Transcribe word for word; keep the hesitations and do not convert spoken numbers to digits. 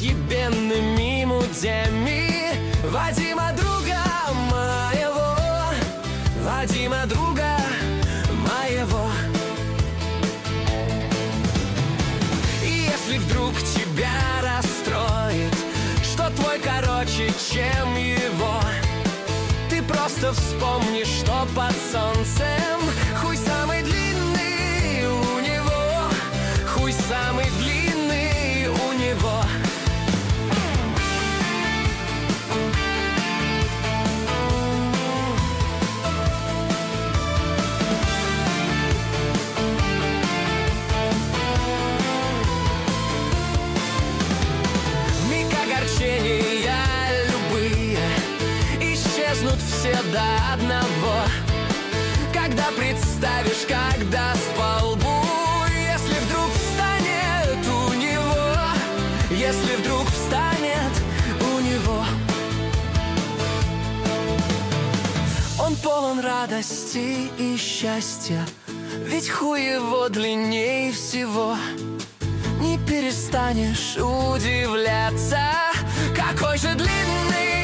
разъебенными мудями. Вадима, друга моего, Вадима, друга моего. И если вдруг тебя расстроит, что твой короче, чем его, ты просто вспомни, что под солнцем хуй самый длинный у него, хуй самый длинный у него. Огорчения любые исчезнут все до одного, когда представишь, когда спал лбу. Если вдруг встанет у него, если вдруг встанет у него. Он полон радости и счастья, ведь хуй его длинней всего. Не перестанешь удивляться, какой же длинный